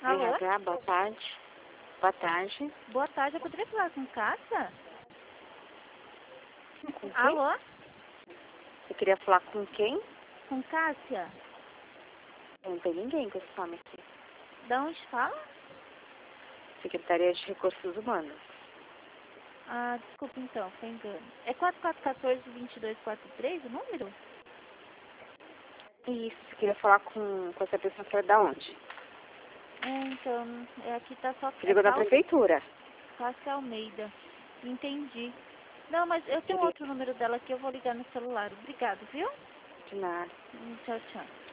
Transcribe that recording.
Alô? RH, boa tarde. Boa tarde. Boa tarde, eu poderia falar com Cássia? Com quem? Alô? Você queria falar com quem? Com Cássia? Não tem ninguém com esse nome aqui. Da onde fala? Secretaria de Recursos Humanos. Ah, desculpa então, foi engano. É 4414-2243 o número? Isso, você queria falar com essa pessoa que é da onde? Então, aqui tá só... Você ligou da prefeitura. Cássia Almeida. Entendi. Não, mas eu tenho Queria... outro número dela aqui, eu vou ligar no celular. Obrigado, viu? De nada. Tchau, tchau.